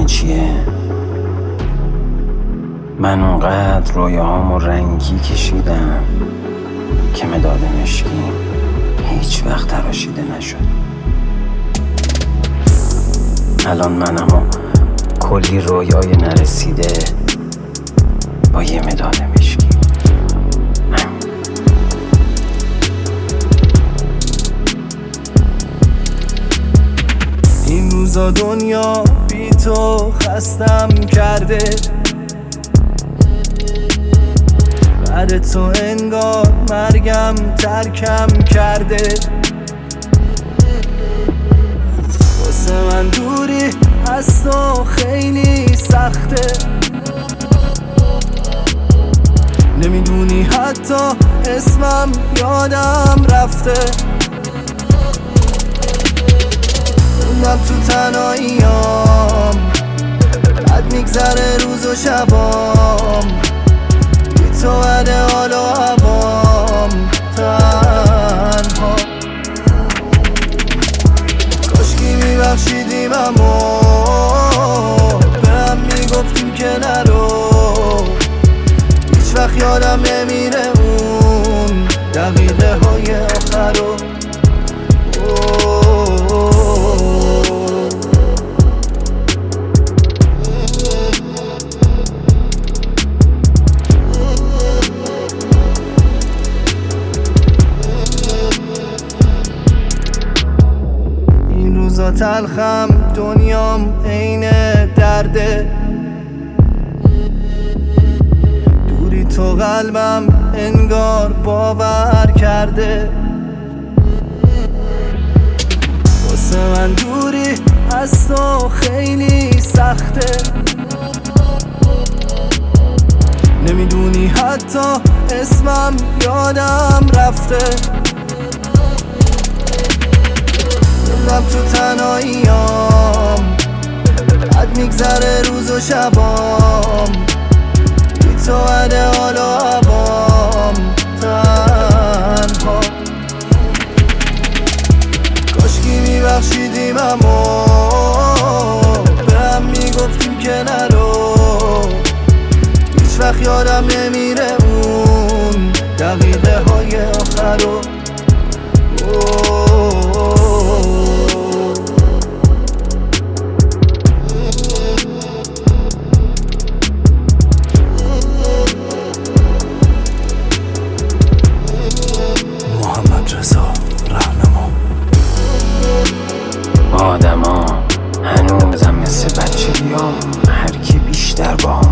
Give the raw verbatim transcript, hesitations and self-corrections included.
چیه؟ من اونقدر رویاهامو رنگی کشیدم که مداد مشکی هیچ وقت تراشیده نشد. الان منم و کلی رویای نرسیده با یه مداد مشکی. این روزا دنیا بی تو خستم کرده، بعد تو انگار مرگم ترکم کرده. واسه من دوری از تو خیلی سخته، نمیدونی حتی اسمم یادم رفته. موندم تو تنهاییام، بد میگذره روز و شبام، بی تو بده حال و هوام تنها. کاشکی میبخشیدیم اما به هم میگفتیم که نرو. هیچ وقت یادم نمیره اون دقیقه های آخر رو. این روزا تلخم دنیام عین درده، دوری تو قلبم انگار باور کرده. واسه من دوری از تو خیلی سخته، نمیدونی حتی اسمم یادم رفته. موندم تو تنهاییام، بد میگذره روز و شبام، بی تو بده حال و هوام تنها. کاشکی میبخشیدیم اما به هم میگفتیم که نرو. هیچ وقت یادم نمیره اون دقیقه های آخر رو. محمد رضا راهنما. آدما هنوزم مثل بچگیام، هر کی بیشتر با